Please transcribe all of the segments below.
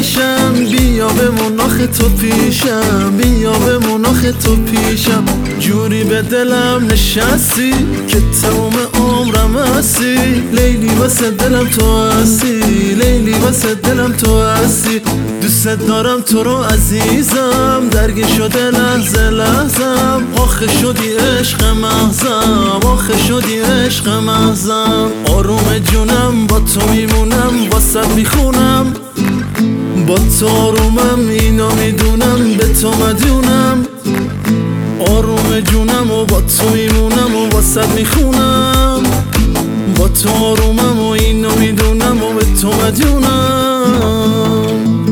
پیشم، بیا به مناخ تو پیشم، بیا به مناخ تو پیشم. جوری به دلم نشستی که تمام عمرم هستی، لیلی واسه دلم تو هستی، لیلی واسه دلم تو هستی. دوست دارم تو رو عزیزم، درگیر شده لحظه لحظم. آخه شدی عشق مغزم، آخه شدی عشق مغزم. آروم جونم با تو میمونم، واسه میخونم با تو آرومم، اینو میدونم به تو مدیونم. آروم جونم و با تو میمونم و واسه میخونم با تو آرومم و اینو میدونم و به تو مدیونم.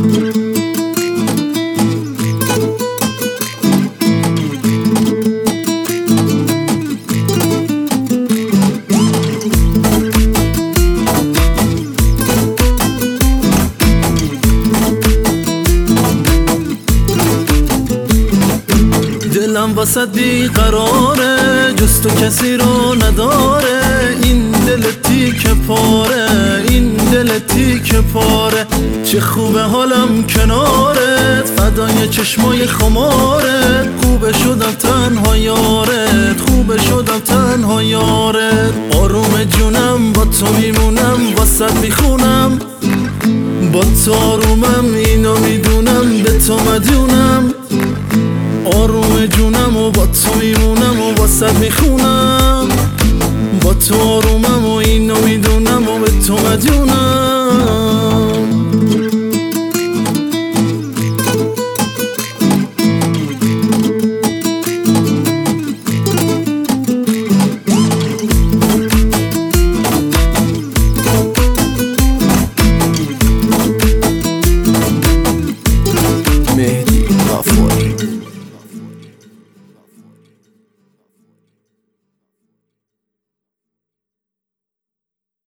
دلم واسه بیقراره، جز تو کسی رو نداره. این دل تیکه پاره، این دل تیکه پاره. چه خوبه حالم کنارت، فدای چشمای خمارت. خوبه شدم تنها یارت، خوبه شدم تنها یارت. آروم جونم با تو میمونم، واسه میخونم با تو آرومم، اینو میدونم به تو مدیونم. آروم جونم و با تو میمونم و واسه میخونم با تو آرومم و اینو میدونم و به تو مدیونم.